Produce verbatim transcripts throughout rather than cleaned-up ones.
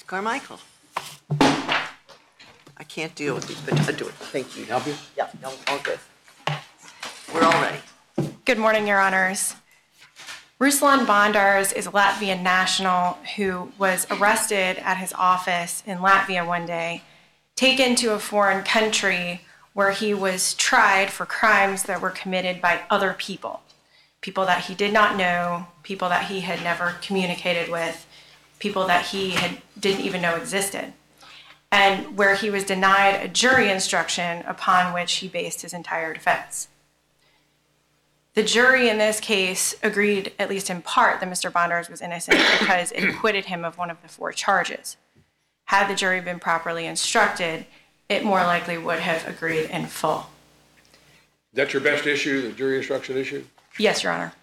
Carmichael. I can't deal with these, but I'll do it. Thank you. Help you? Yeah, no, all good. We're all ready. Good morning, Your Honors. Ruslan Bondars is a Latvian national who was arrested at his office in Latvia one day, taken to a foreign country where he was tried for crimes that were committed by other people, people that he did not know, people that he had never communicated with, people that he had, didn't even know existed, and where he was denied a jury instruction upon which he based his entire defense. The jury in this case agreed, at least in part, that Mister Bondars was innocent because it acquitted him of one of the four charges. Had the jury been properly instructed, it more likely would have agreed in full. Is that your best issue, the jury instruction issue? Yes, Your Honor.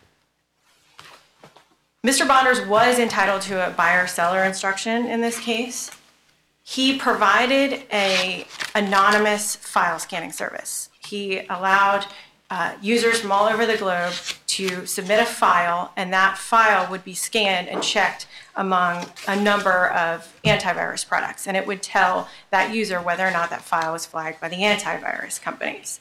Mister Bondars was entitled to a buyer-seller instruction in this case. He provided an anonymous file scanning service. He allowed Uh, users from all over the globe to submit a file, and that file would be scanned and checked among a number of antivirus products, and it would tell that user whether or not that file was flagged by the antivirus companies.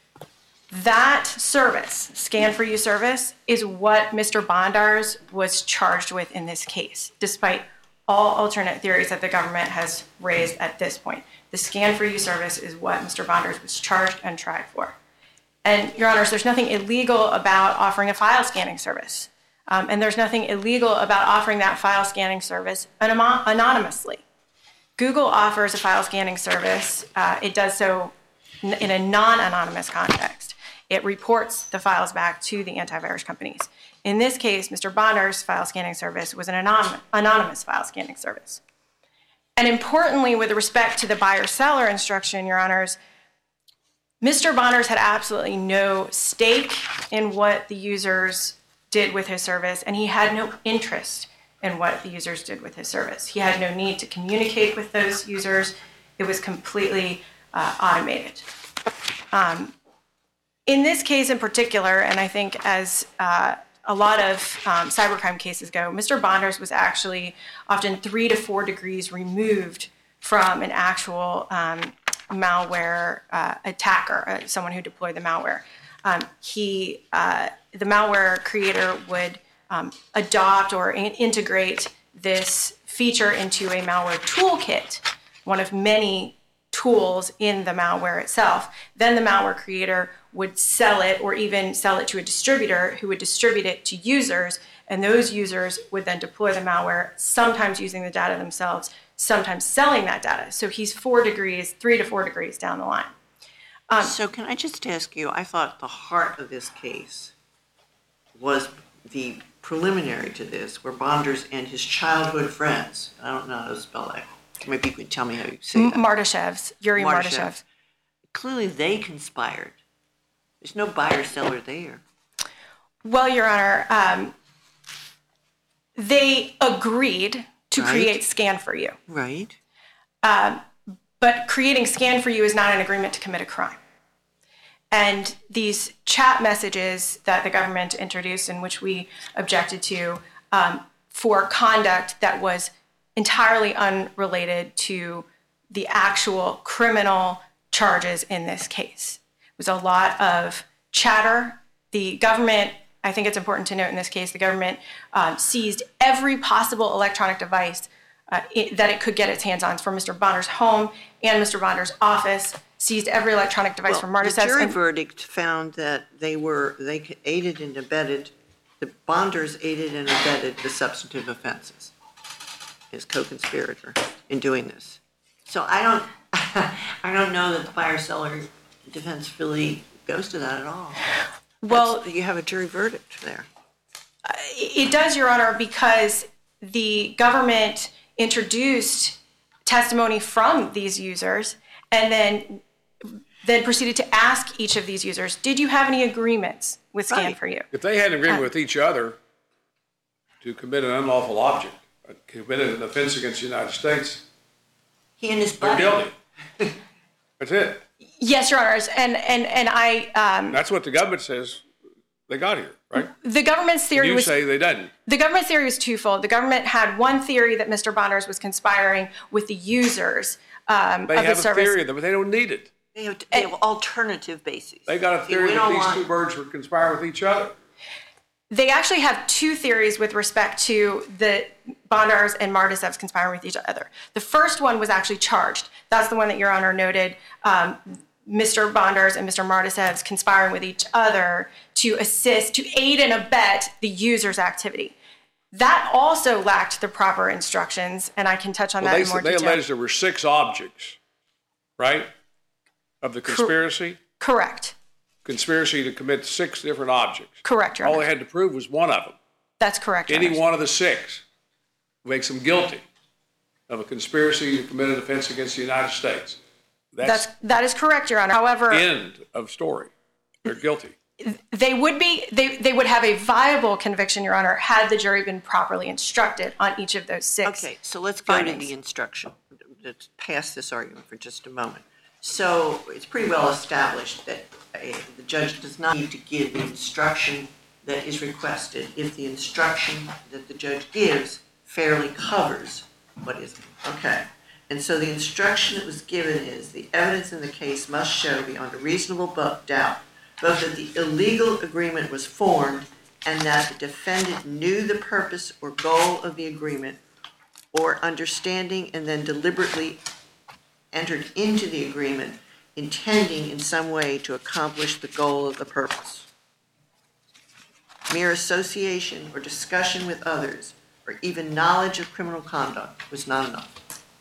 That service, Scan for You service, is what Mister Bondars was charged with in this case, despite all alternate theories that the government has raised at this point. The Scan for You service is what Mister Bondars was charged and tried for. And, Your Honors, there's nothing illegal about offering a file scanning service. Um, and there's nothing illegal about offering that file scanning service anom- anonymously. Google offers a file scanning service. Uh, it does so n- in a non-anonymous context. It reports the files back to the antivirus companies. In this case, Mister Bondars' file scanning service was an anon- anonymous file scanning service. And importantly, with respect to the buyer-seller instruction, Your Honors, Mister Bondars had absolutely no stake in what the users did with his service, and he had no interest in what the users did with his service. He had no need to communicate with those users. It was completely uh, automated. Um, in this case in particular, and I think as uh, a lot of um, cybercrime cases go, Mister Bondars was actually often three to four degrees removed from an actual um, malware uh, attacker, uh, someone who deployed the malware. Um, he, uh, the malware creator would um, adopt or in- integrate this feature into a malware toolkit, one of many tools in the malware itself. Then the malware creator would sell it or even sell it to a distributor who would distribute it to users, and those users would then deploy the malware, sometimes using the data themselves, sometimes selling that data. So he's four degrees, three to four degrees down the line. Um, so can I just ask you, I thought the heart of this case was the preliminary to this, where Bondars and his childhood friends, I don't know how to spell that. Maybe you could tell me how you say that. Mardashevs, Yuri Mardashev. Mardashev. Clearly they conspired. There's no buyer-seller there. Well, Your Honor, um, they agreed to Right. create Scan for You. Right. Um, but creating Scan for You is not an agreement to commit a crime. And these chat messages that the government introduced, in which we objected to, um, for conduct that was entirely unrelated to the actual criminal charges in this case. It was a lot of chatter. The government, I think it's important to note in this case, the government um, seized every possible electronic device uh, it, that it could get its hands on from Mister Bondars' home and Mister Bondars' office, seized every electronic device Well, from the Mardashev. jury and- verdict found that they were, they aided and abetted, the Bondars aided and abetted the substantive offenses as co-conspirator in doing this. So I don't, I don't know that the buyer-seller defense really goes to that at all. well, That's, you have a jury verdict there. It does, Your Honor, because the government introduced testimony from these users and then then proceeded to ask each of these users, did you have any agreements with Scan Right. for You? If they had an agreement with each other to commit an unlawful object, uh, committed an offense against the United States, He and his they're buddy. guilty. That's it. Yes, Your Honors, and and and I. Um, That's what the government says they got here. right? The government's theory You was say they didn't. the government's theory was twofold. The government had one theory that Mister Bondars was conspiring with the users um, They of the have a service. theory of that, but they don't need it. They have, they have alternative bases. They got a See, theory we that don't these want- two birds were conspiring with each other. They actually have two theories with respect to the Bondars and Mardisevs conspiring with each other. The first one was actually charged. That's the one that Your Honor noted. Um, Mister Bondars and Mister Mardisevs conspiring with each other to assist, to aid and abet the user's activity. That also lacked the proper instructions, and I can touch on Well, that they, in more they detail. alleged there were six objects, right, of the conspiracy? Correct. Conspiracy to commit six different objects. Correct, Your All Honor. they had to prove was one of them. That's correct, Your Any Honor. one of the six makes them guilty of a conspiracy to commit an offense against the United States. That's, That's, that is correct, Your Honor. However, end of story. They're guilty. they would be they, they would have a viable conviction, Your Honor, had the jury been properly instructed on each of those six. Okay, so let's go to findings. the instruction. Let's pass this argument for just a moment. So it's pretty well established that a, the judge does not need to give the instruction that is requested if the instruction that the judge gives fairly covers what is, okay. And so the instruction that was given is the evidence in the case must show beyond a reasonable bu- doubt both that the illegal agreement was formed and that the defendant knew the purpose or goal of the agreement or understanding and then deliberately entered into the agreement intending in some way to accomplish the goal of the purpose. Mere association or discussion with others or even knowledge of criminal conduct was not enough.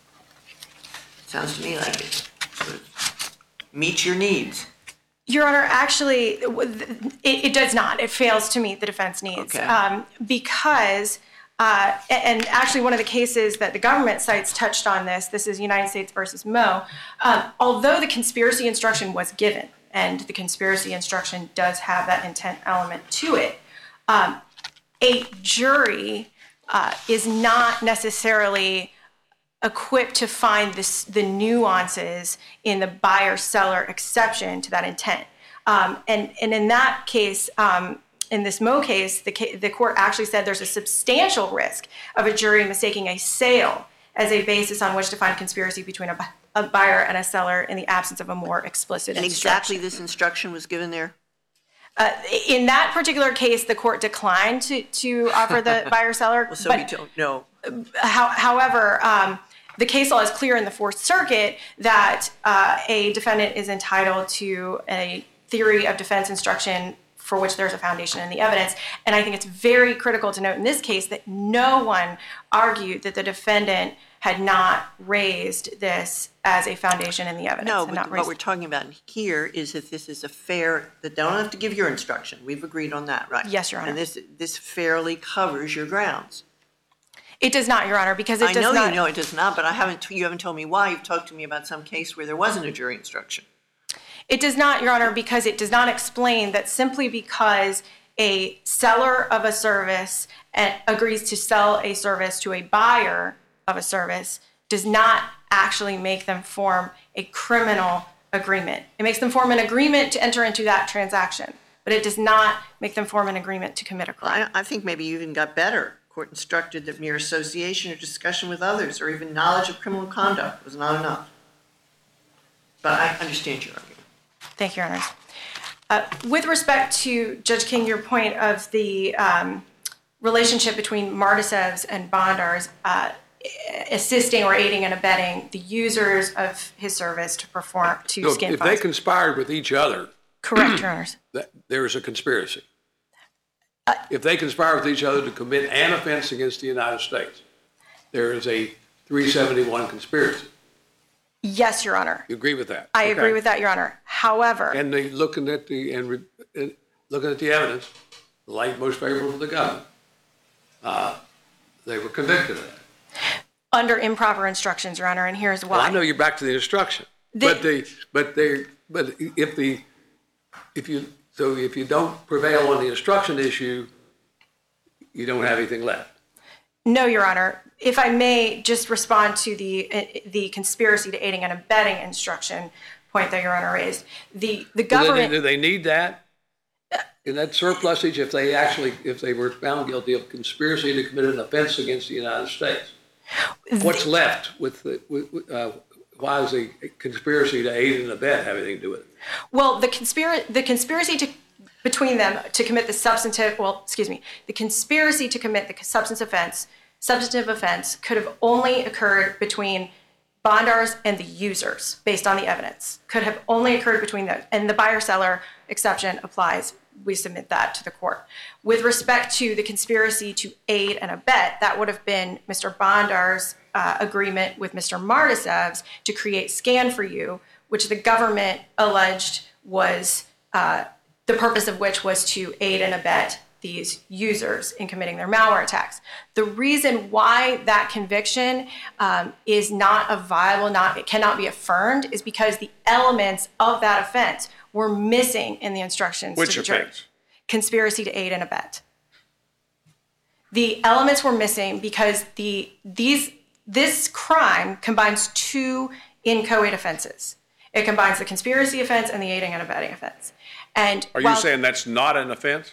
Sounds to me like it sort of meets your needs. Your Honor, actually, it, it does not. It fails to meet the defense needs. Okay. Um, because, uh, and actually one of the cases that the government cites touched on this, this is United States versus Moe, um, although the conspiracy instruction was given, and the conspiracy instruction does have that intent element to it, um, a jury uh, is not necessarily equipped to find this, the nuances in the buyer-seller exception to that intent. Um, and, and in that case, um, in this Moe case, the, ca- the court actually said there's a substantial risk of a jury mistaking a sale as a basis on which to find conspiracy between a, bu- a buyer and a seller in the absence of a more explicit And instruction. exactly this instruction was given there? Uh, in that particular case, the court declined to, to offer the buyer-seller. Well, so but, we don't know. How, however, um, the case law is clear in the Fourth Circuit that uh, a defendant is entitled to a theory of defense instruction for which there's a foundation in the evidence. And I think it's very critical to note in this case that no one argued that the defendant had not raised this as a foundation in the evidence. No, and but not what raised- we're talking about here is that this is a fair, that they don't have to give your instruction. We've agreed on that, right? Yes, Your Honor. And this, this fairly covers your grounds. It does not, Your Honor, because it I does know not. you know it does not, but I haven't, you haven't told me why. You've talked to me about some case where there wasn't a jury instruction. It does not, Your Honor, because it does not explain that simply because a seller of a service uh, agrees to sell a service to a buyer of a service does not actually make them form a criminal agreement. It makes them form an agreement to enter into that transaction, but it does not make them form an agreement to commit a crime. I, I think maybe you even got better. Court instructed that mere association or discussion with others or even knowledge of criminal conduct was not enough. But I understand your argument. Thank you, Your Honors. Uh, with respect to, Judge King, your point of the um, relationship between Mardisevs and Bondars uh, assisting or aiding and abetting the users of his service to perform, to So scan if they files. conspired with each other, Correct, Your Honors. that there is a conspiracy. Uh, If they conspire with each other to commit an offense against the United States, there is a three seventy-one conspiracy. Yes, Your Honor. You agree with that? I agree Okay. with that, Your Honor. However, And they, looking at the, and re- and looking at the evidence, the light most favorable to the government, uh, they were convicted of that. under improper instructions, Your Honor, and here's why. Well, I know you're back to the instruction, The- but they, but they, but if the, if you, so if you don't prevail on the instruction issue, you don't have anything left. No, Your Honor. If I may just respond to the uh, the conspiracy to aiding and abetting instruction point that Your Honor raised. The the Do they- government. Do they need that? in that surplusage if they actually, if they were found guilty of conspiracy to commit an offense against the United States? What's left with the, with, uh, why does the conspiracy to aid and abet have anything to do with it? Well, the conspiracy, the conspiracy to between them to commit the substantive, well, excuse me, the conspiracy to commit the substance offense, substantive offense could have only occurred between bondars and the users based on the evidence. Could have only occurred between them, and the buyer-seller exception applies. We submit that to the court. With respect to the conspiracy to aid and abet, that would have been Mister Bondar's uh, agreement with Mister Mardasev's to create Scan for You, which the government alleged was uh, the purpose of which was to aid and abet these users in committing their malware attacks. The reason why that conviction um, is not a viable, not it cannot be affirmed, is because the elements of that offense were missing in the instructions Which to the jury. offense? Conspiracy to aid and abet. The elements were missing because the these this crime combines two inchoate offenses. It combines the conspiracy offense and the aiding and abetting offense. And Are you while saying that's not an offense?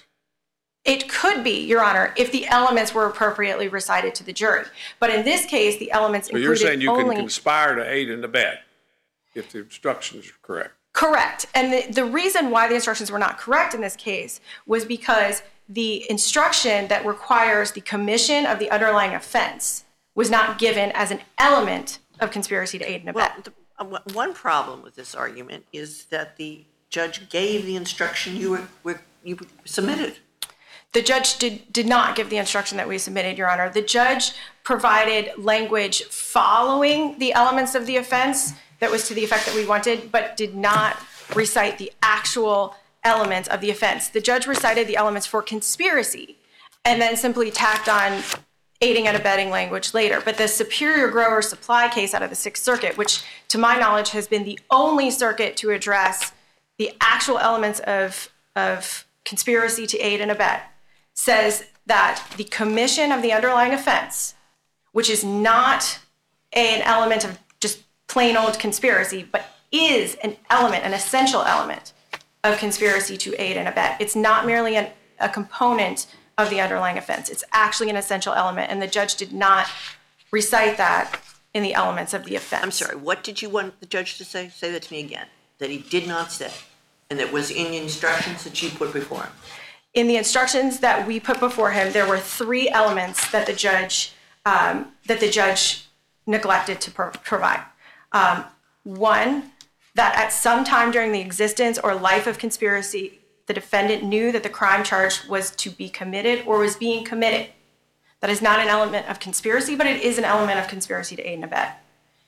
it could be, Your Honor, if the elements were appropriately recited to the jury. But in this case, the elements So included you're saying you only... can conspire to aid and abet if the instructions are correct? Correct. And the, the reason why the instructions were not correct in this case was because the instruction that requires the commission of the underlying offense was not given as an element of conspiracy to aid and abet. Well, the, uh, one- one problem with this argument is that the judge gave the instruction you were, were you submitted. The judge did, did not give the instruction that we submitted, Your Honor. The judge provided language following the elements of the offense that was to the effect that we wanted, but did not recite the actual elements of the offense. The judge recited the elements for conspiracy and then simply tacked on aiding and abetting language later. But the Superior Grower Supply case out of the Sixth Circuit, which to my knowledge has been the only circuit to address the actual elements of, of conspiracy to aid and abet, says that the commission of the underlying offense, which is not an element of just plain old conspiracy, but is an element, an essential element of conspiracy to aid and abet. It's not merely an, a component of the underlying offense. It's actually an essential element, and the judge did not recite that in the elements of the offense. I'm sorry, what did you want the judge to say? Say that to me again. That he did not say, and that was in the instructions that you put before him. In the instructions that we put before him, there were three elements that the judge um, that the judge neglected to pro- provide. Um, one, that at some time during the existence or life of conspiracy, the defendant knew that the crime charged was to be committed or was being committed. That is not an element of conspiracy, but it is an element of conspiracy to aid and abet.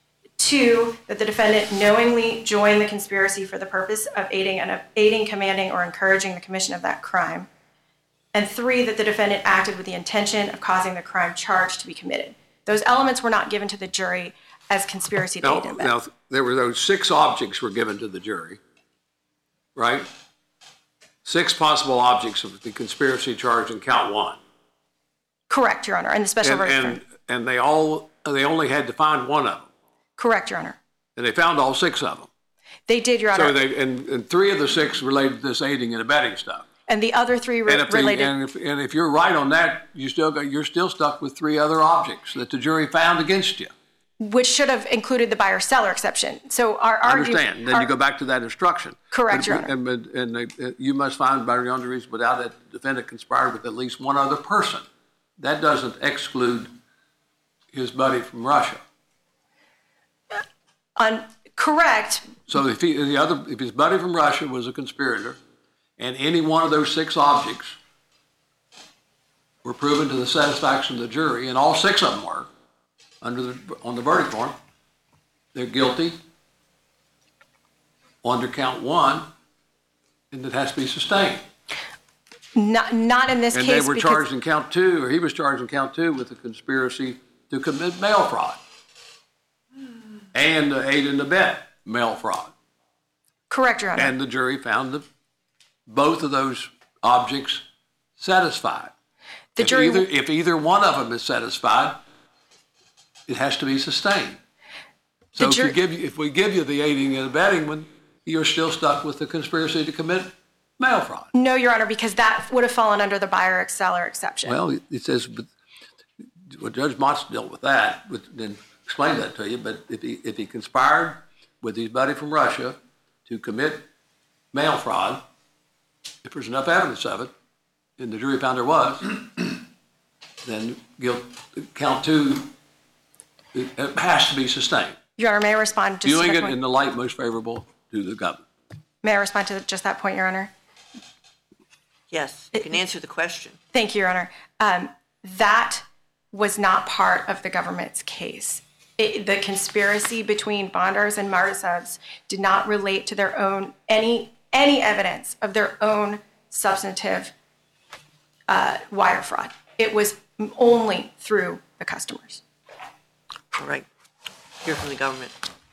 Two, that the defendant knowingly joined the conspiracy for the purpose of aiding, and aiding, commanding, or encouraging the commission of that crime. And three, that the defendant acted with the intention of causing the crime charged to be committed. Those elements were not given to the jury as conspiracy to Now, aid and abet. now, there were those six objects were given to the jury, right? Six possible objects of the conspiracy charge in count one. Correct, Your Honor, and the special And, verdict. and, and they all, they only had to find one of them. Correct, Your Honor. And they found all six of them. They did, Your Honor. So they, and, and three of the six related to this aiding and abetting stuff. and the other three re- And if, the, related. and, if, and if you're right on that, you still got, you're still stuck with three other objects that the jury found against you. which should have included the buyer-seller exception. So our I argument. understand. Then you go back to that instruction. Correct, But- Your Honor. And, and, and they- you must find by beyond a reason without that the defendant conspired with at least one other person. That doesn't exclude his buddy from Russia. On, correct, So if he, the other, if his buddy from Russia was a conspirator, and any one of those six objects were proven to the satisfaction of the jury, and all six of them were, under the, on the verdict form, they're guilty under count one, and it has to be sustained. not, not in this And case. they were because- charged in count two, or he was charged in count two with the conspiracy to commit mail fraud and the aid and abet mail fraud. Correct, Your Honor. And the jury found that both of those objects satisfied. The If jury- either, if either one of them is satisfied, it has to be sustained. So The if, you jur- give, if we give you the aiding and abetting one, you're still stuck with the conspiracy to commit mail fraud. No, Your Honor, because that would have fallen under the buyer seller exception. Well, it- it says, but, well, Judge Motz dealt with that, with, then explained that to you, but if he, if he conspired with his buddy from Russia to commit mail fraud, if there's enough evidence of it, and the jury found there was, then guilt, count two, it has to be sustained. Your Honor, may I respond just to Viewing that it point? in the light most favorable to the government. May I respond to just that point, Your Honor? Yes, you can answer the question. Thank you, Your Honor. Um, that was not part of the government's case. It, the conspiracy between Bondars and Mardasevs did not relate to their own, any, any evidence of their own substantive uh, wire fraud. It was only through the customers. All right, hear from the government.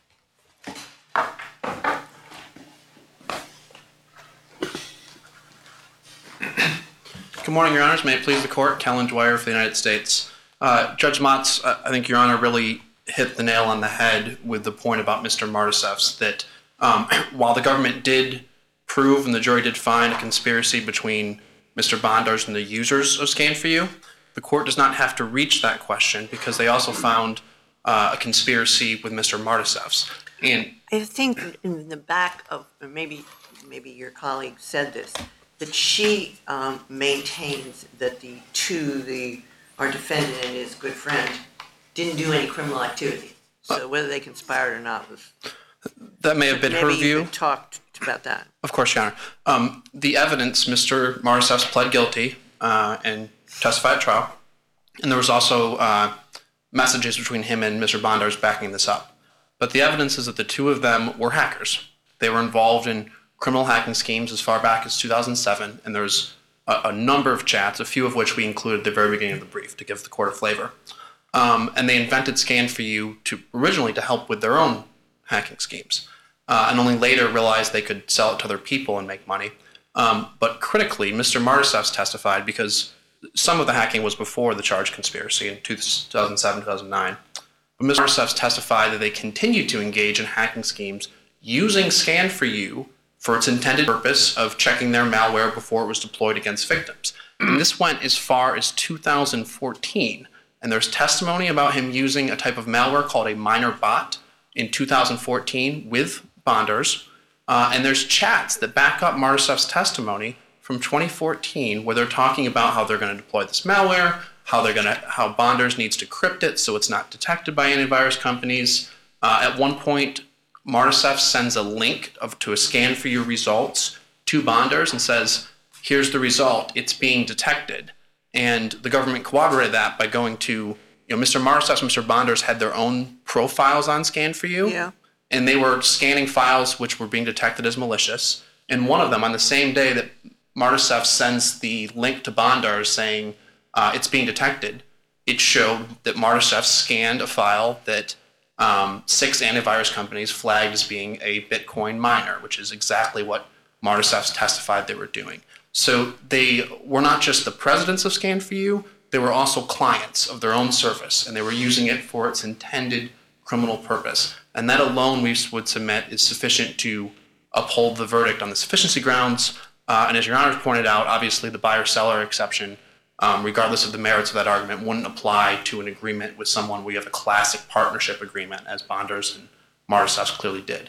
Good morning, Your Honors. May it please the Court. Kellen Dwyer for the United States. Uh, Judge Motz, uh, I think Your Honor really hit the nail on the head with the point about Mister Mardasevs, that um, while the government did prove and the jury did find a conspiracy between Mister Bondars and the users of Scan for You, the Court does not have to reach that question because they also found uh, a conspiracy with Mister Mardasevs. And I think in the back of, or maybe, maybe your colleague said this, that she um, maintains that the two, the, our defendant and his good friend, didn't do any criminal activity. So whether they conspired or not was, that may have been her maybe you view. could talk about that. Of course, Your Honor. Um, the evidence, Mister Mardasevs pled guilty uh, and testified at trial, and there was also uh, messages between him and Mister Bondars backing this up. But the evidence is that the two of them were hackers. They were involved in criminal hacking schemes as far back as two thousand seven, and there's a, a number of chats, a few of which we included at the very beginning of the brief to give the court a flavor. Um, and they invented Scan for You to originally to help with their own hacking schemes, uh, and only later realized they could sell it to other people and make money. Um, but critically, Mister Mardasevs testified because some of the hacking was before the charged conspiracy in two thousand seven, two thousand nine. But Mister Mardasevs testified that they continued to engage in hacking schemes using Scan for You for its intended purpose of checking their malware before it was deployed against victims. And this went as far as two thousand fourteen. And there's testimony about him using a type of malware called a minor bot in two thousand fourteen with Bondars. Uh, and there's chats that back up Mardasevs' testimony from twenty fourteen where they're talking about how they're going to deploy this malware, how they're going to, how Bondars needs to crypt it so it's not detected by antivirus companies. Uh, at one point, Mardasevs sends a link of, to a Scan for You results to Bondars and says, here's the result, it's being detected. And the government corroborated that by going to, you know, Mister Mardasevs and Mister Bondars had their own profiles on Scan for You. Yeah. And they were scanning files which were being detected as malicious. And one of them, on the same day that Mardasevs sends the link to Bondars saying uh, it's being detected, it showed that Mardasevs scanned a file that Um, six antivirus companies flagged as being a Bitcoin miner, which is exactly what Mardasevs testified they were doing. So they were not just the presidents of Scan for You, they were also clients of their own service, and they were using it for its intended criminal purpose. And that alone, we would submit, is sufficient to uphold the verdict on the sufficiency grounds. Uh, and as Your Honor pointed out, obviously the buyer-seller exception, Um, regardless of the merits of that argument, wouldn't apply to an agreement with someone where you have a classic partnership agreement, as Bondars and Mardasevs clearly did.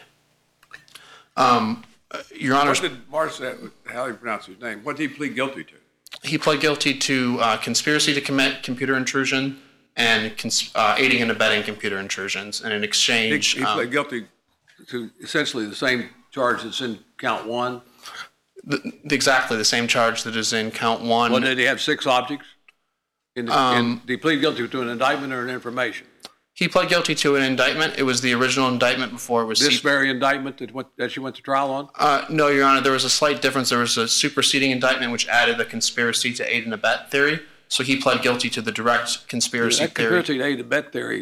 Um, uh, Your Honor, What did Mardasevs, how do you pronounce his name, what did he plead guilty to? he pled guilty to uh, conspiracy to commit computer intrusion and cons- uh, aiding and abetting computer intrusions. And in He exchange, he um, pled guilty to essentially the same charge that's in count one. the, the, exactly the same charge that is in count one. Well, did he have six objects? In the, Um, in, did he plead guilty to an indictment or an information? He pled guilty to an indictment. It was the original indictment before it was This C- very indictment that, went, that you went to trial on? Uh, no, Your Honor, there was a slight difference. There was a superseding indictment which added the conspiracy to aid and abet theory. So he pled guilty to the direct conspiracy That theory. conspiracy to aid and abet theory,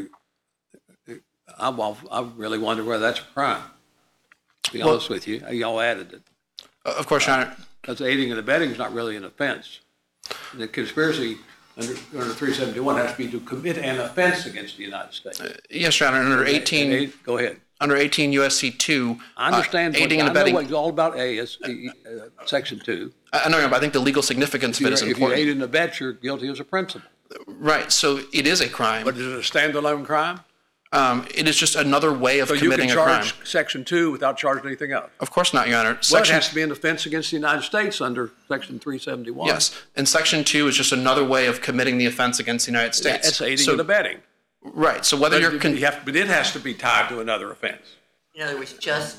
I, I really wonder whether that's a crime. To be Well- honest with you, y'all added it. Uh, of course, Your Honor. Because aiding and abetting is not really an offense. The conspiracy under, under three seventy-one has to be to commit an offense against the United States. Yes, Your Honor. Under eighteen, And they- Go ahead. under eighteen U S C two, I understand, uh, what, aiding I and know abetting. what it's all about, A, is uh, section two. I I know, but I think the legal significance of it is If you aid important. and abet, you're guilty as a principal. Right, so it is a crime. But is it a standalone crime? Um, it is just another way of So you committing can a crime. charge section two without charging anything else? Of course not, Your Honor. Well, it Section, has to be an offense against the United States under section three seventy-one. yes, and section two is just another way of committing the offense against the United States. That's aiding So- and abetting. Right, so whether But you're you con- have, but it has to be tied to another offense. In other words, just,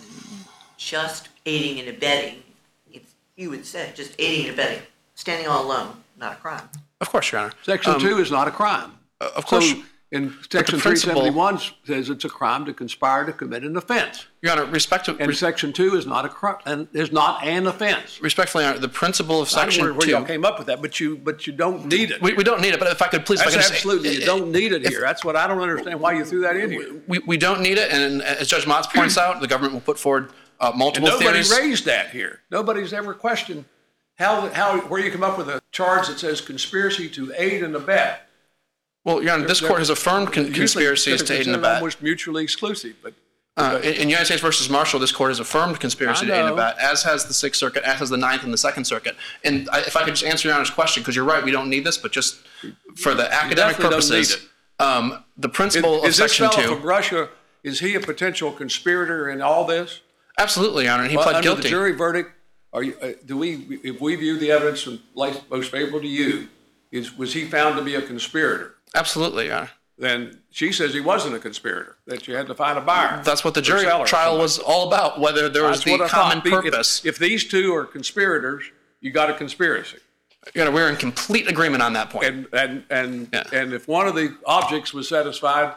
just aiding and abetting, it's, you would say, just aiding and abetting, standing all alone, not a crime. of course, Your Honor. Section Um, two is not a crime. of course, So in section three principle- seventy-one says it's a crime to conspire to commit an offense. Your Honor, respect to, And section two is not a crime, and is not an offense. respectfully, Your Honor, the principle of I don't know section where y'all two. came up with that, but you, but you don't need it. We, we don't need it, but if I could please, if I That's could just- absolutely, you don't need it here. That's what I don't understand why you threw that in here. We, we don't need it, and as Judge Motz points out, the government will put forward uh, And multiple nobody theories. raised that here. Nobody's ever questioned how, how, where you come up with a charge that says conspiracy to aid and abet. Well, Your Honor, this court has affirmed con- Usually conspiracies to aid and considered abet. almost mutually exclusive, but Uh, in, in United States versus Marshall, this court has affirmed conspiracy I to aid and know. abet, as has the Sixth Circuit, as has the Ninth and the Second Circuit. And I, if I could just answer Your Honor's question, because you're right, we don't need this, but just for the academic definitely don't purposes, need um, the principle is, of is this Section fellow Two. from Russia, is he a potential conspirator in all this? Absolutely, Your Honor, and he Well, pled under guilty. the jury verdict, are you, uh, do we, if we view the evidence from light, most favorable to you, is, was he found to be a conspirator? Absolutely, Your Honor. Then she says he wasn't a conspirator, that you had to find a buyer. That's what the or jury seller or trial somebody. was all about, whether there was That's the what I common thought. If- purpose. If these two are conspirators, you got a conspiracy. Your Honor, we're in complete agreement on that point. And, and, and, Yeah. and if one of the objects was satisfied,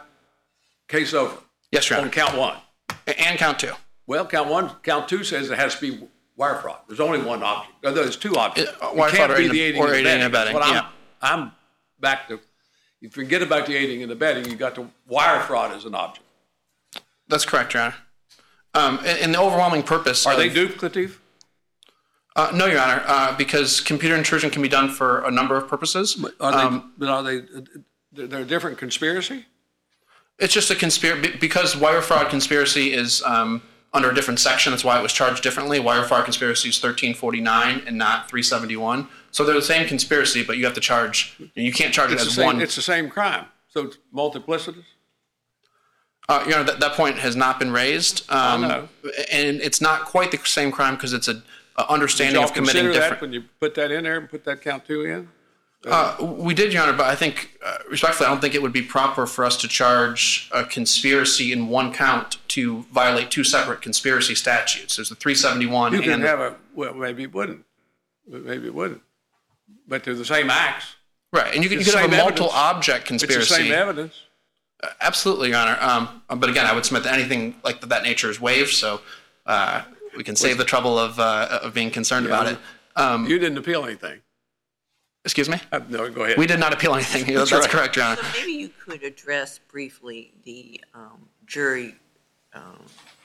case over. Yes, Your On Honor. count one. And count two. Well, count one, count two says it has to be wire fraud. There's only one object. No, there's two objects. Uh, It wire can't fraud or be aiding- the aiding or and aiding and abetting. abetting, That's what I'm, I'm back to, you forget about the aiding and abetting, you got the wire fraud as an object. That's correct, Your Honor. Um, and, and the overwhelming purpose Are of, they duplicative? Uh, no, Your Honor, uh, because computer intrusion can be done for a number of purposes. Are they, Um, but are they, they're a different conspiracy? It's just a conspiracy, because wire fraud conspiracy is um, under a different section. That's why it was charged differently. Wire fraud conspiracy is thirteen forty-nine and not three seventy-one. So they're the same conspiracy, but you have to charge, you can't charge it It's the as same, one. it's the same crime. So it's multiplicitous? Uh, you know, that, that point has not been raised. Um, know. And it's not quite the same crime because it's a, a Did understanding y'all of committing consider that different. when you put that in there and put that count two in? Uh, we did, Your Honor, but I think, uh, respectfully, I don't think it would be proper for us to charge a conspiracy in one count to violate two separate conspiracy statutes. There's the three seventy-one You can and, have a, well, maybe it wouldn't. Maybe it wouldn't. But they're the same acts. right, and you could, you it's could the have a same multiple evidence. object It's conspiracy. the same evidence. Uh, Absolutely, Your Honor. Um, but again, I would submit that anything like that nature is waived, so uh, we can save the trouble of, uh, of being concerned about it. Um, You didn't appeal anything. excuse me? Uh, No, go ahead. We did not appeal anything. That's, right. correct, Your Honor. So maybe you could address briefly the um, jury um,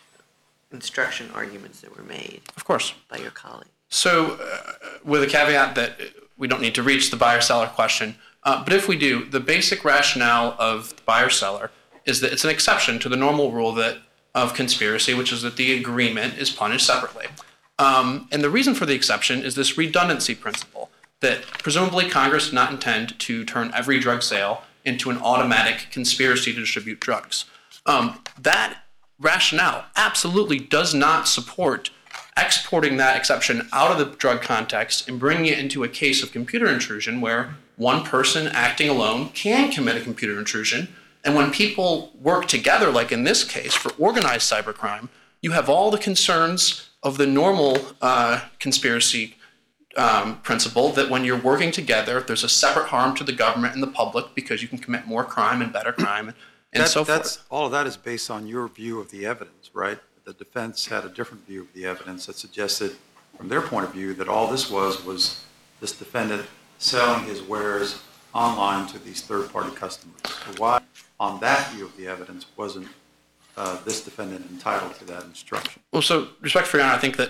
instruction arguments that were made Of course. by your colleague. So, uh, with a caveat that we don't need to reach the buyer-seller question, uh, but if we do, the basic rationale of the buyer-seller is that it's an exception to the normal rule that of conspiracy, which is that the agreement is punished separately. Um, and the reason for the exception is this redundancy principle, that presumably Congress did not intend to turn every drug sale into an automatic conspiracy to distribute drugs. Um, that rationale absolutely does not support exporting that exception out of the drug context and bringing it into a case of computer intrusion where one person acting alone can commit a computer intrusion. And when people work together, like in this case, for organized cybercrime, you have all the concerns of the normal uh, conspiracy um, principle that when you're working together, there's a separate harm to the government and the public because you can commit more crime and better crime and, and That- so that's, forth. all of that is based on your view of the evidence, right? The defense had a different view of the evidence that suggested, from their point of view, that all this was, was this defendant selling his wares online to these third-party customers. So why, on that view of the evidence, wasn't uh, this defendant entitled to that instruction? Well, so respect for Your Honor, I think that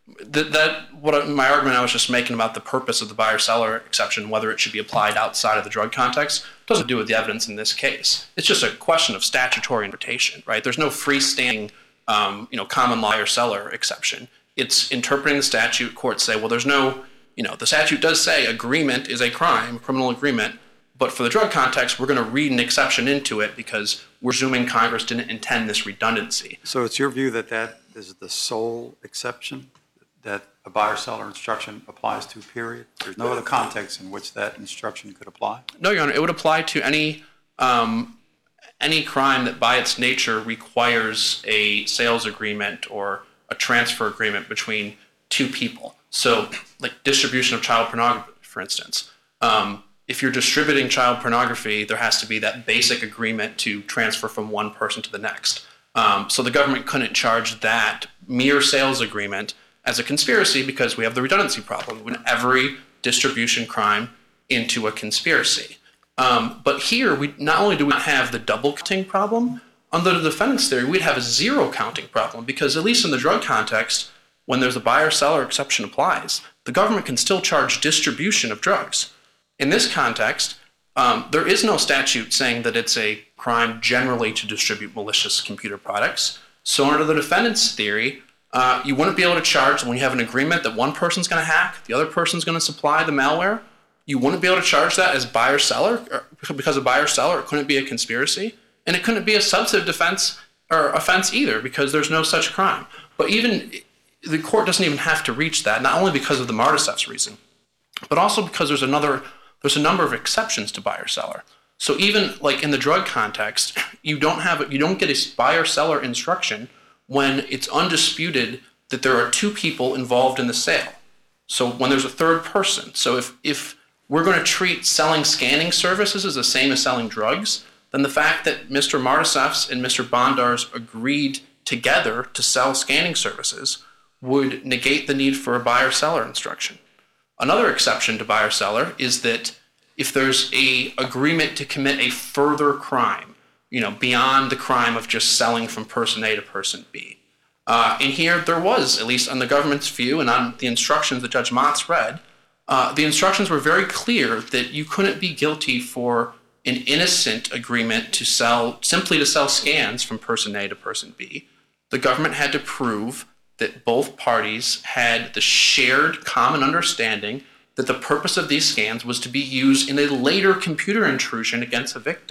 That, that what my argument I was just making about the purpose of the buyer-seller exception, whether it should be applied outside of the drug context, doesn't do with the evidence in this case. It's just a question of statutory interpretation, right? There's no freestanding, um, you know, common law buyer-seller exception. It's interpreting the statute. Courts say, well, there's no, you know, the statute does say agreement is a crime, a criminal agreement, but for the drug context, we're going to read an exception into it because we're assuming Congress didn't intend this redundancy. So it's your view that that is the sole exception that a buyer-seller instruction applies to, period? There's no other context in which that instruction could apply? No, Your Honor, it would apply to any um, any crime that by its nature requires a sales agreement or a transfer agreement between two people. So like distribution of child pornography, for instance. Um, if you're distributing child pornography, there has to be that basic agreement to transfer from one person to the next. Um, so the government couldn't charge that mere sales agreement as a conspiracy because we have the redundancy problem in every distribution crime into a conspiracy. Um, but here, we not only do we not have the double counting problem, under the defendant's theory, we'd have a zero counting problem because at least in the drug context, when there's a buyer-seller exception applies, the government can still charge distribution of drugs. In this context, um, there is no statute saying that it's a crime generally to distribute malicious computer products. So under the defendant's theory, uh, you wouldn't be able to charge when you have an agreement that one person's going to hack, the other person's going to supply the malware. You wouldn't be able to charge that as buyer-seller because a buyer-seller, it couldn't be a conspiracy. And it couldn't be a substantive defense or offense either because there's no such crime. But even the court doesn't even have to reach that, not only because of the Martiseff's reason, but also because there's another, there's a number of exceptions to buyer-seller. So even like in the drug context, you don't have, you don't get a buyer-seller instruction when it's undisputed that there are two people involved in the sale. So when there's a third person. So if, if we're going to treat selling scanning services as the same as selling drugs, then the fact that Mister Martiseff's and Mister Bondar's agreed together to sell scanning services would negate the need for a buyer-seller instruction. Another exception to buyer-seller is that if there's a agreement to commit a further crime, you know, beyond the crime of just selling from person A to person B. Uh, and here there was, at least on the government's view and on the instructions that Judge Motz read, uh, the instructions were very clear that you couldn't be guilty for an innocent agreement to sell, simply to sell scans from person A to person B. The government had to prove that both parties had the shared common understanding that the purpose of these scans was to be used in a later computer intrusion against a victim.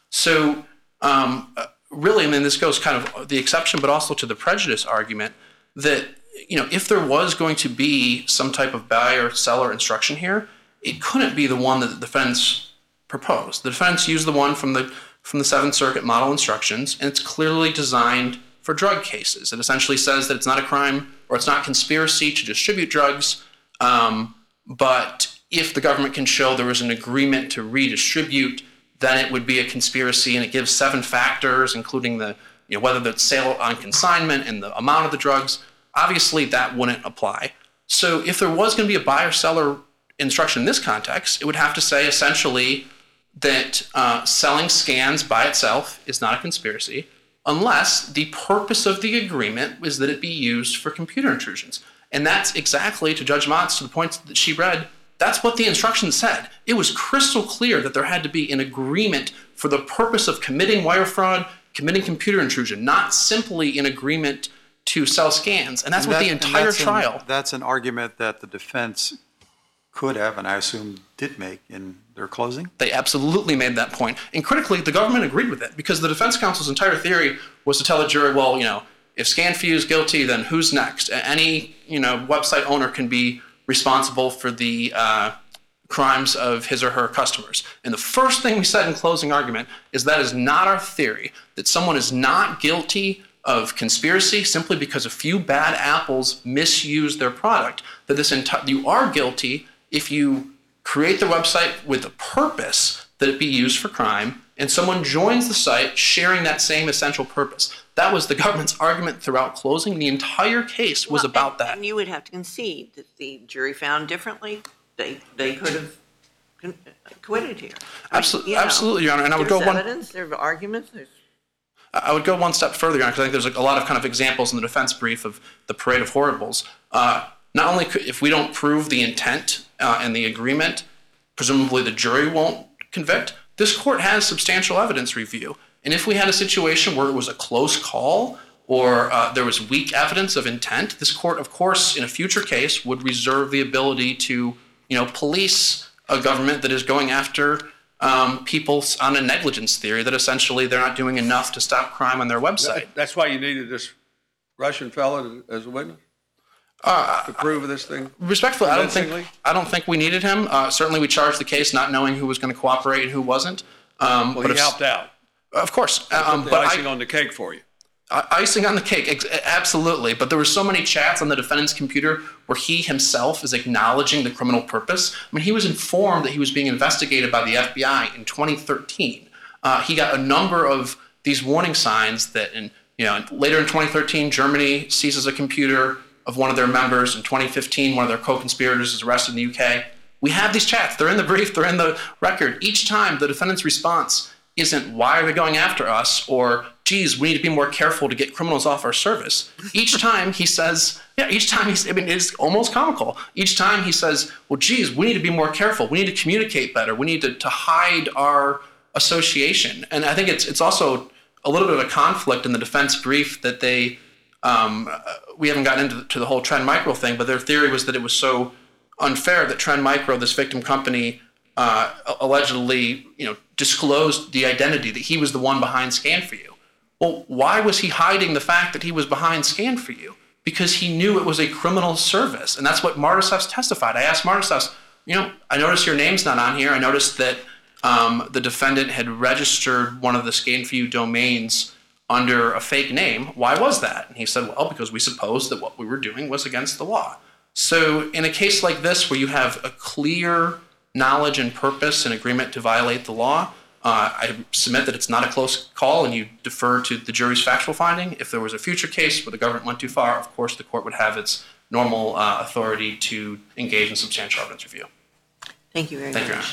So um, really, I mean, this goes kind of the exception, but also to the prejudice argument that, you know, if there was going to be some type of buyer-seller instruction here, it couldn't be the one that the defense proposed. The defense used the one from the from the Seventh Circuit model instructions, and it's clearly designed for drug cases. It essentially says that it's not a crime or it's not conspiracy to distribute drugs, um, but if the government can show there was an agreement to redistribute, then it would be a conspiracy, and it gives seven factors, including the, you know, whether the sale on consignment and the amount of the drugs. Obviously, that wouldn't apply. So if there was going to be a buyer-seller instruction in this context, it would have to say essentially that uh, selling scans by itself is not a conspiracy unless the purpose of the agreement was that it be used for computer intrusions. And that's exactly, to Judge Motz, to the point that she read, that's what the instruction said. It was crystal clear that there had to be an agreement for the purpose of committing wire fraud, committing computer intrusion, not simply an agreement to sell scans. And that's And what that- the and entire that's an- trial... That's an argument that the defense could have, and I assume did make in their closing? They absolutely made that point. And critically, the government agreed with it because the defense counsel's entire theory was to tell the jury, well, you know, if ScanFew is guilty, then who's next? Any, you know, website owner can be responsible for the uh, crimes of his or her customers. And the first thing we said in closing argument is that is not our theory, that someone is not guilty of conspiracy simply because a few bad apples misuse their product, that this enti- you are guilty if you create the website with the purpose that it be used for crime, and someone joins the site sharing that same essential purpose. That was the government's argument throughout closing. The entire case was Well, about and- that. And you would have to concede that the jury found differently. They, they could have con- acquitted here. I mean, Absolutely, you know, absolutely, Your Honor. And I would there's go one. evidence, there are arguments, there's, I would go one step further, because I think there's a lot of kind of examples in the defense brief of the parade of horribles. Uh, not only could, if we don't prove the intent uh, and the agreement, presumably the jury won't convict. This court has substantial evidence review. And if we had a situation where it was a close call or uh, there was weak evidence of intent, this court, of course, in a future case, would reserve the ability to, you know, police a government that is going after um, people on a negligence theory that essentially they're not doing enough to stop crime on their website. That's why you needed this Russian fellow as a witness? Uh, to prove this thing? Respectfully, I don't think I don't think we needed him. Uh, certainly, we charged the case not knowing who was going to cooperate and who wasn't. Um, Well, but he if- helped out. Of course, Put um, the but icing I, on the cake for you. uh, icing on the cake, ex- absolutely. But there were so many chats on the defendant's computer where he himself is acknowledging the criminal purpose. I mean, he was informed that he was being investigated by the F B I in twenty thirteen. Uh, he got a number of these warning signs that, in you know, later in twenty thirteen, Germany seizes a computer of one of their members. In twenty fifteen, one of their co-conspirators is arrested in the U K. We have these chats. They're in the brief. They're in the record. Each time, the defendant's response isn't, why are they going after us? Or, geez, we need to be more careful to get criminals off our service. Each time he says, yeah, each time he's, I mean, it's almost comical. Each time he says, well, geez, we need to be more careful. We need to communicate better. We need to, to hide our association. And I think it's it's also a little bit of a conflict in the defense brief that they, um, we haven't gotten into the, to the whole Trend Micro thing, but their theory was that it was so unfair that Trend Micro, this victim company, uh, allegedly, you know, disclosed the identity that he was the one behind Scan for You. Well, why was he hiding the fact that he was behind Scan for You? Because he knew it was a criminal service, and that's what Martusev's testified. I asked Martusev's, you know, I noticed your name's not on here. I noticed that um, the defendant had registered one of the Scan for You domains under a fake name. Why was that? And he said, well, because we supposed that what we were doing was against the law. So in a case like this, where you have a clear knowledge and purpose and agreement to violate the law, uh, I submit that it's not a close call and you defer to the jury's factual finding. If there was a future case where the government went too far, of course the court would have its normal uh, authority to engage in substantial evidence review. Thank you very Thank you, Your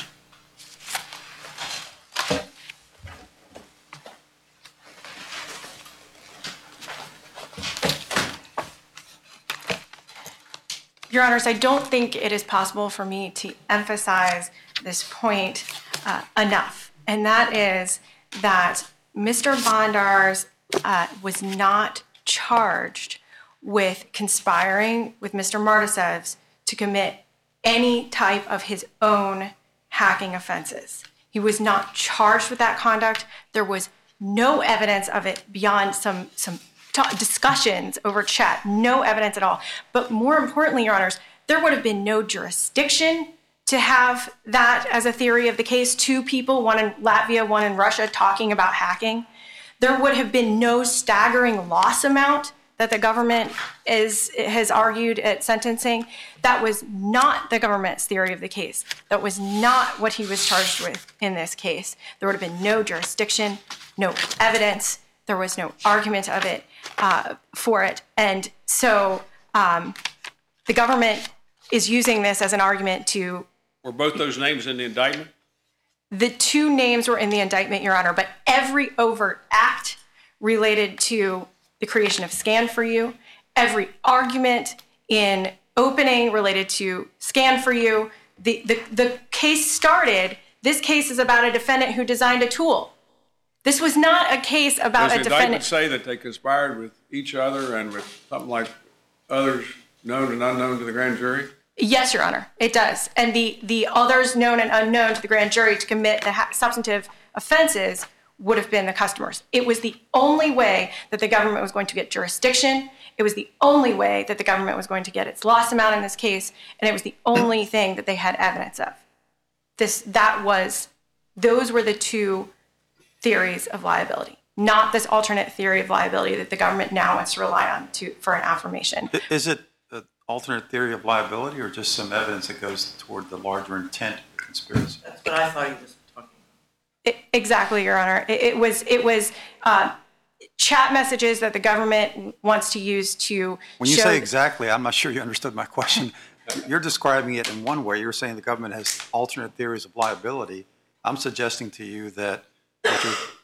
much. Honor. Your Honors, I don't think it is possible for me to emphasize this point uh, enough, and that is that Mister Bondars uh, was not charged with conspiring with Mister Martusev's to commit any type of his own hacking offenses. He was not charged with that conduct. There was no evidence of it beyond some some ta- discussions over chat, no evidence at all. But more importantly, Your Honors, there would have been no jurisdiction to have that as a theory of the case. Two people, one in Latvia, one in Russia, talking about hacking. There would have been no staggering loss amount that the government is has argued at sentencing. That was not the government's theory of the case. That was not what he was charged with in this case. There would have been no jurisdiction, no evidence. There was no argument of it uh, for it. And so um, the government is using this as an argument to... Were both those names in the indictment? The two names were in the indictment, Your Honor, but every overt act related to the creation of Scan for You, every argument in opening related to Scan for You, the, the, the case started, this case is about a defendant who designed a tool. This was not a case about Does a the indictment defendant. say that they conspired with each other and with something like others known and unknown to the grand jury? Yes, Your Honor, it does. And the, the others known and unknown to the grand jury to commit the ha- substantive offenses would have been the customers. It was the only way that the government was going to get jurisdiction. It was the only way that the government was going to get its loss amount in this case, and it was the only thing that they had evidence of. This, that was, those were the two theories of liability, not this alternate theory of liability that the government now wants to rely on to, for an affirmation. Is it an alternate theory of liability or just some evidence that goes toward the larger intent of the conspiracy? That's what I thought he was talking It, exactly, Your Honor. It, it was it was uh, chat messages that the government wants to use to When you show say exactly, I'm not sure you understood my question. You're describing it in one way. You're saying the government has alternate theories of liability. I'm suggesting to you that what you're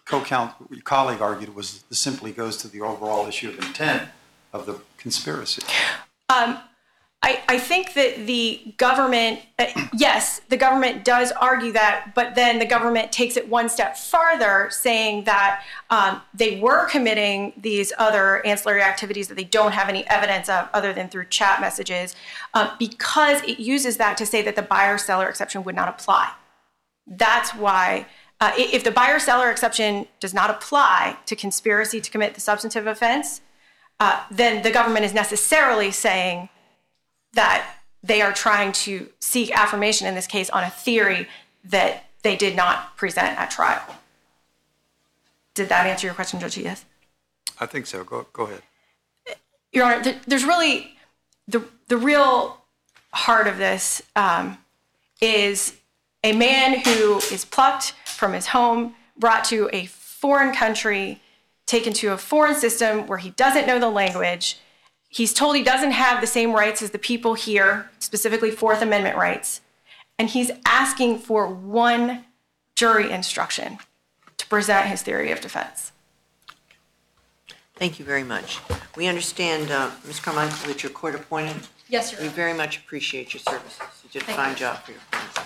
co-count, your colleague argued was this simply goes to the overall issue of intent of the conspiracy. Um, I, I think that the government, uh, yes, the government does argue that, but then the government takes it one step farther, saying that um, they were committing these other ancillary activities that they don't have any evidence of other than through chat messages, uh, because it uses that to say that the buyer-seller exception would not apply. That's why, uh, if the buyer-seller exception does not apply to conspiracy to commit the substantive offense, uh, then the government is necessarily saying that they are trying to seek affirmation in this case on a theory that they did not present at trial. Did that answer your question, Judge? Yes? I think so. Go, go ahead. Your Honor, th- there's really, the, the real heart of this um, is a man who is plucked from his home, brought to a foreign country, taken to a foreign system where he doesn't know the language. He's told he doesn't have the same rights as the people here, specifically Fourth Amendment rights. And he's asking for one jury instruction to present his theory of defense. Thank you very much. We understand, uh, Miz Carmichael, that you're court appointed. Yes, Your We Honor. very much appreciate your services. You did a Thank fine you. job for your clients.